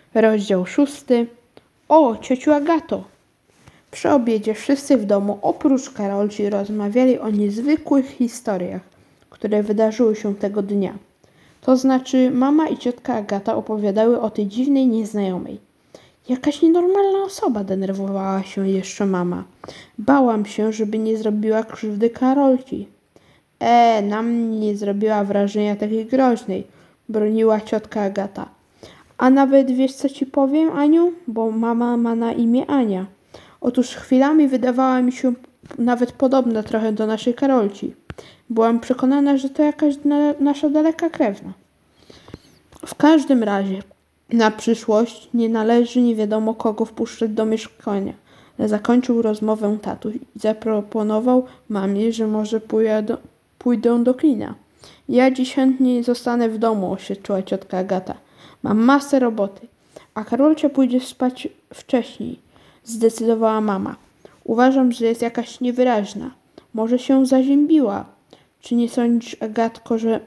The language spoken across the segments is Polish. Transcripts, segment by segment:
Rozdział 6. O, ciociu Agato! Przy obiedzie wszyscy w domu, oprócz Karolci, rozmawiali o niezwykłych historiach, które wydarzyły się tego dnia. To znaczy, mama i ciotka Agata opowiadały o tej dziwnej nieznajomej. Jakaś nienormalna osoba, denerwowała się jeszcze mama. Bałam się, żeby nie zrobiła krzywdy Karolci. Na mnie nie zrobiła wrażenia takiej groźnej, broniła ciotka Agata. A nawet wiesz, co ci powiem, Aniu? Bo mama ma na imię Ania. Otóż chwilami wydawała mi się nawet podobna trochę do naszej Karolci. Byłam przekonana, że to jakaś nasza daleka krewna. W każdym razie, na przyszłość nie należy nie wiadomo kogo wpuszczać do mieszkania. Zakończył rozmowę tatuś i zaproponował mamie, że może pójdę do kina. Ja dziś chętnie zostanę w domu, oświadczyła ciotka Agata. Mam masę roboty, a Karolcia pójdzie spać wcześniej, zdecydowała mama. Uważam, że jest jakaś niewyraźna. Może się zaziębiła. Czy nie sądzisz, Agatko, że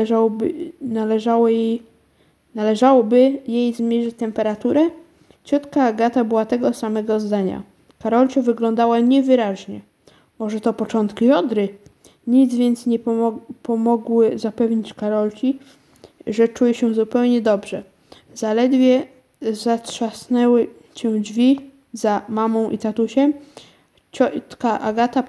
należałoby jej zmierzyć temperaturę? Ciotka Agata była tego samego zdania. Karolcia wyglądała niewyraźnie. Może to początki jodry? Nic więc nie pomogły zapewnić Karolci, że czuje się zupełnie dobrze. Zaledwie zatrzasnęły się drzwi za mamą i tatusiem. Ciotka Agata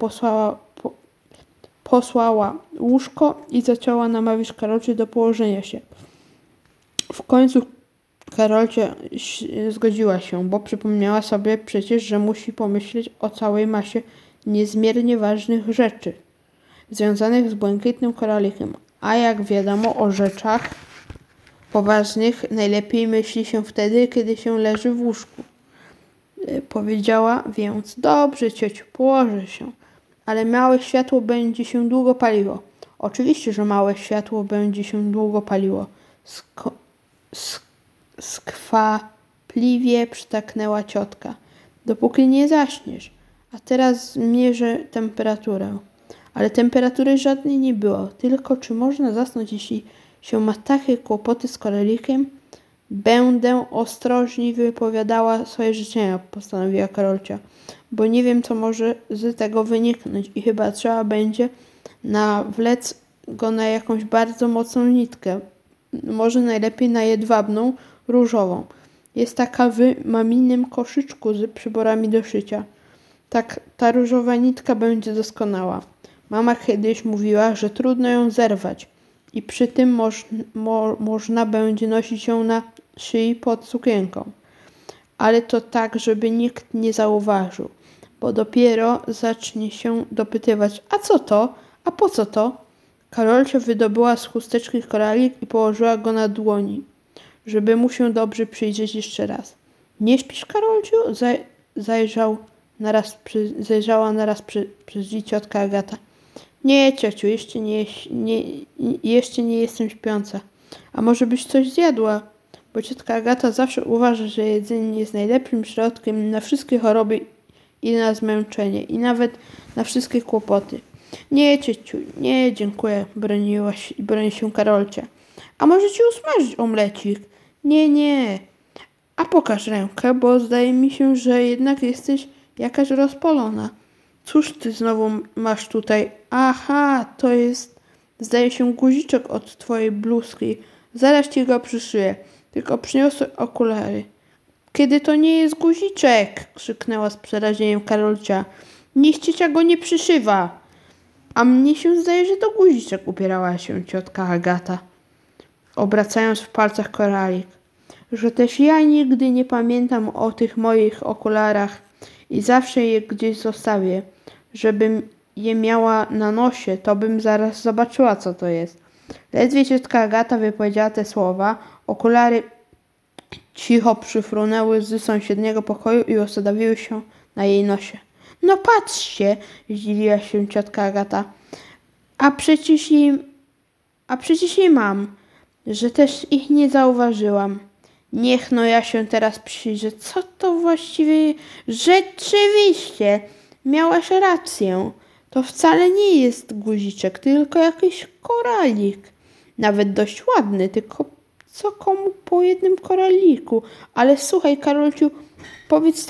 posłała łóżko i zaczęła namawiać Karolcie do położenia się. W końcu Karolcia zgodziła się, bo przypomniała sobie przecież, że musi pomyśleć o całej masie niezmiernie ważnych rzeczy związanych z błękitnym koralikiem. A jak wiadomo, o rzeczach poważnych najlepiej myśli się wtedy, kiedy się leży w łóżku. Powiedziała więc, dobrze ciociu, położę się, ale małe światło będzie się długo paliło. Oczywiście, że małe światło będzie się długo paliło. Skwapliwie przytaknęła ciotka. Dopóki nie zaśniesz. A teraz zmierzę temperaturę. Ale temperatury żadnej nie było. Tylko czy można zasnąć, jeśli się ma takie kłopoty z koralikiem? Będę ostrożnie wypowiadała swoje życzenia, postanowiła Karolcia, bo nie wiem, co może z tego wyniknąć i chyba trzeba będzie nawlec go na jakąś bardzo mocną nitkę. Może najlepiej na jedwabną, różową. Jest taka w maminym koszyczku z przyborami do szycia. Tak, ta różowa nitka będzie doskonała. Mama kiedyś mówiła, że trudno ją zerwać i przy tym można będzie nosić ją na szyi pod sukienką. Ale to tak, żeby nikt nie zauważył, bo dopiero zacznie się dopytywać, a co to? A po co to? Karolcia wydobyła z chusteczki koralik i położyła go na dłoni, żeby mu się dobrze przyjrzeć jeszcze raz. Nie śpisz, Karolciu? Zajrzała naraz przez drzwi ciotka Agata. Nie, ciociu, jeszcze nie jestem śpiąca. A może byś coś zjadła? Bo ciotka Agata zawsze uważa, że jedzenie jest najlepszym środkiem na wszystkie choroby i na zmęczenie, i nawet na wszystkie kłopoty. Nie, ciociu, nie, dziękuję, broni się Karolcia. A może ci usmażyć omlecik? Nie. A pokaż rękę, bo zdaje mi się, że jednak jesteś jakaś rozpolona. Cóż ty znowu masz tutaj? Aha, to jest, zdaje się, guziczek od twojej bluzki. Zaraz ci go przyszyję. Tylko przyniosę okulary. Kiedy to nie jest guziczek? Krzyknęła z przerażeniem Karolcia. Niech ciocia go nie przyszywa. A mnie się zdaje, że to guziczek, upierała się ciotka Agata, obracając w palcach koralik. Że też ja nigdy nie pamiętam o tych moich okularach i zawsze je gdzieś zostawię. Żebym je miała na nosie, to bym zaraz zobaczyła, co to jest. Ledwie ciotka Agata wypowiedziała te słowa, okulary cicho przyfrunęły z sąsiedniego pokoju i ustawiły się na jej nosie. No patrzcie, zdziwiła się ciotka Agata. A przecież je mam, że też ich nie zauważyłam. Niech no ja się teraz przyjrzę, co to właściwie... Rzeczywiście, miałaś rację. To wcale nie jest guziczek, tylko jakiś koralik. Nawet dość ładny, tylko Co komu po jednym koraliku? Ale słuchaj, Karolciu, powiedz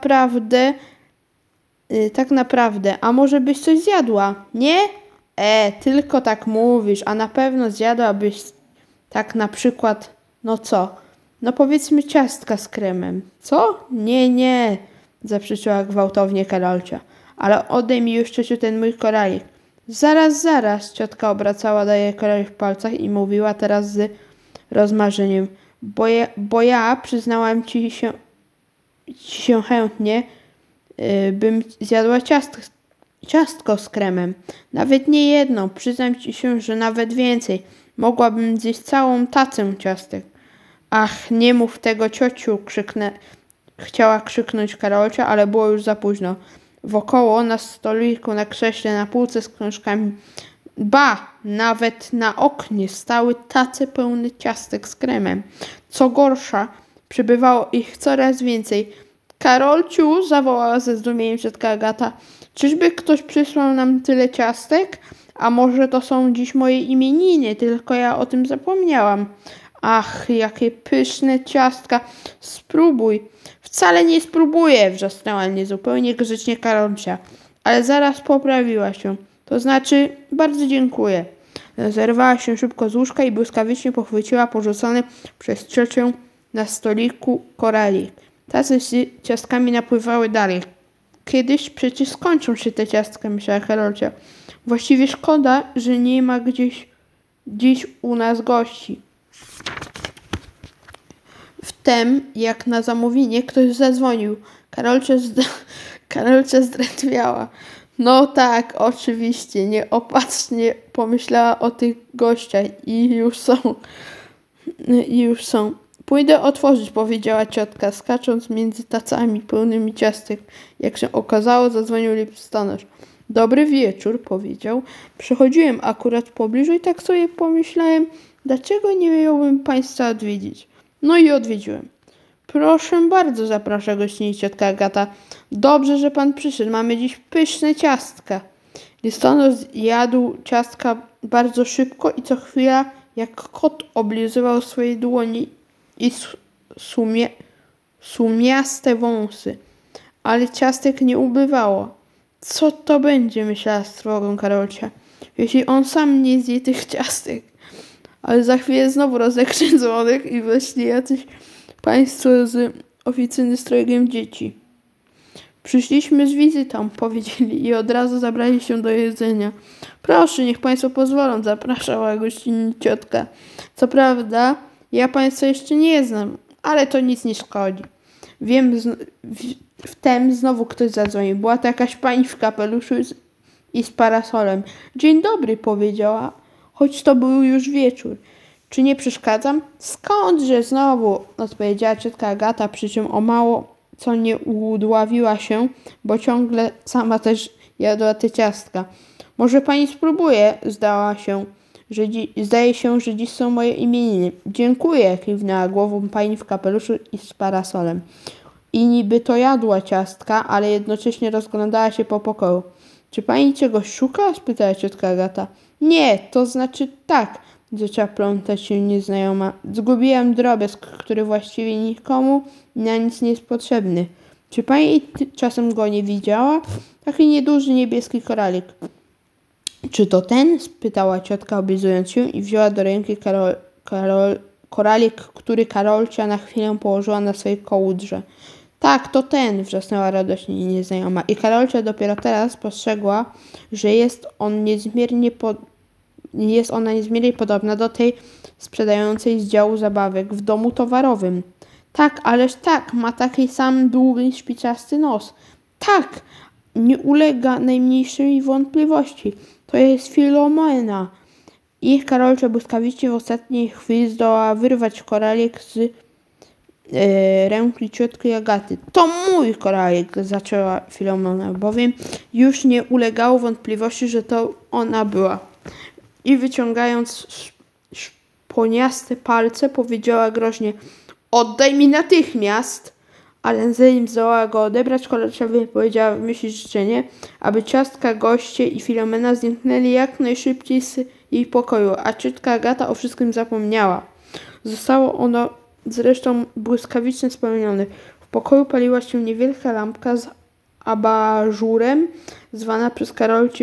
tak naprawdę, a może byś coś zjadła? Nie? Tylko tak mówisz, a na pewno zjadłabyś tak na przykład, no co? No powiedzmy ciastka z kremem. Co? Nie, zaprzeczyła gwałtownie Karolcia. Ale oddaj mi już, ciociu, ten mój koralik. Zaraz, ciotka obracała do jej koralik w palcach i mówiła teraz z rozmarzeniem. Bo ja przyznałam ci się chętnie, bym zjadła ciastko z kremem. Nawet nie jedno, przyznam ci się, że nawet więcej. Mogłabym zjeść całą tacę ciastek. Ach, nie mów tego, ciociu, chciała krzyknąć Karolcia, ale było już za późno. Wokoło, na stoliku, na krześle, na półce z książkami, nawet na oknie stały tace pełne ciastek z kremem. Co gorsza, przybywało ich coraz więcej. Karolciu, zawołała ze zdumieniem ciotka Agata, czyżby ktoś przysłał nam tyle ciastek? A może to są dziś moje imieniny, tylko ja o tym zapomniałam. Ach, jakie pyszne ciastka, spróbuj. Wcale nie spróbuję, wrzasnęła niezupełnie grzecznie Karolcia, ale zaraz poprawiła się. To znaczy, bardzo dziękuję. Zerwała się szybko z łóżka i błyskawicznie pochwyciła porzucony przez ciocię na stoliku koralik. Tace z ciastkami napływały dalej. Kiedyś przecież skończą się te ciastka, myślała Karolcia. Właściwie szkoda, że nie ma dziś u nas gości. Wtem, jak na zamówienie, ktoś zadzwonił. Karolcia zdrętwiała. No tak, oczywiście, nieopatrznie pomyślała o tych gościach i już są. Pójdę otworzyć, powiedziała ciotka, skacząc między tacami pełnymi ciastek. Jak się okazało, zadzwonił listonosz. Dobry wieczór, powiedział. Przychodziłem akurat w pobliżu i tak sobie pomyślałem, dlaczego nie miałbym państwa odwiedzić. No i odwiedziłem. Proszę bardzo, zaprasza gościnnie ciotka Agata. Dobrze, że pan przyszedł. Mamy dziś pyszne ciastka. Listonosz jadł ciastka bardzo szybko i co chwila, jak kot, oblizywał swoje dłoni i sumiaste wąsy. Ale ciastek nie ubywało. Co to będzie, myślała z trwogą Karolcia, jeśli on sam nie zje tych ciastek. Ale za chwilę znowu rozegrzał dzwonek i weszli jacyś państwo z oficyny z trojgiem dzieci. Przyszliśmy z wizytą, powiedzieli i od razu zabrali się do jedzenia. Proszę, niech państwo pozwolą, zapraszała gościnnie ciotka. Co prawda, ja państwa jeszcze nie znam, ale to nic nie szkodzi. Wtem znowu ktoś zadzwonił. Była to jakaś pani w kapeluszu i z parasolem. Dzień dobry, powiedziała, choć to był już wieczór. Czy nie przeszkadzam? Skądże znowu, odpowiedziała ciotka Agata, przy czym o mało co nie udławiła się, bo ciągle sama też jadła te ciastka. Może pani spróbuje? Zdaje się, że dziś są moje imieniny. Dziękuję, kiwnęła głową pani w kapeluszu i z parasolem. I niby to jadła ciastka, ale jednocześnie rozglądała się po pokoju. Czy pani czegoś szuka? Spytała ciotka Agata. Nie, to znaczy tak, zaczęła plątać się nieznajoma. Zgubiłam drobiazg, który właściwie nikomu na nic nie jest potrzebny. Czy pani czasem go nie widziała? Taki nieduży niebieski koralik. Czy to ten? Spytała ciotka, oblizując się i wzięła do ręki koralik, który Karolcia na chwilę położyła na swojej kołdrze. Tak, to ten, wrzasnęła radośnie nieznajoma. I Karolcia dopiero teraz postrzegła, że jest ona niezmiernie podobna do tej sprzedającej z działu zabawek w domu towarowym. Tak, ależ tak, ma taki sam długi, szpiczasty nos. Tak, nie ulega najmniejszej wątpliwości. To jest Filomena. I Karolcia błyskawicznie w ostatniej chwili zdołała wyrwać koralik z ręki ciotki Agaty. To mój koralik, zaczęła Filomena, bowiem już nie ulegało wątpliwości, że to ona była. I wyciągając szponiaste palce, powiedziała groźnie: oddaj mi natychmiast! Ale zanim zdołała go odebrać, Karolcia wypowiedziała w myśli życzenie, aby ciastka, goście i Filomena zniknęli jak najszybciej z jej pokoju, a ciotka Agata o wszystkim zapomniała. Zostało ono zresztą błyskawicznie spełnione. W pokoju paliła się niewielka lampka z abażurem, zwana przez Karolcie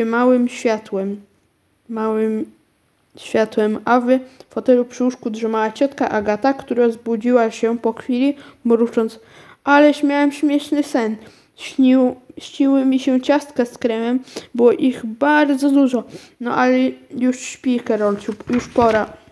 małym światłem, a w fotelu przy łóżku drzemała ciotka Agata, która zbudziła się po chwili, mrucząc: aleś miałem śmieszny sen. Śniły mi się ciastka z kremem, było ich bardzo dużo. No ale już śpi, Karolciu, już pora.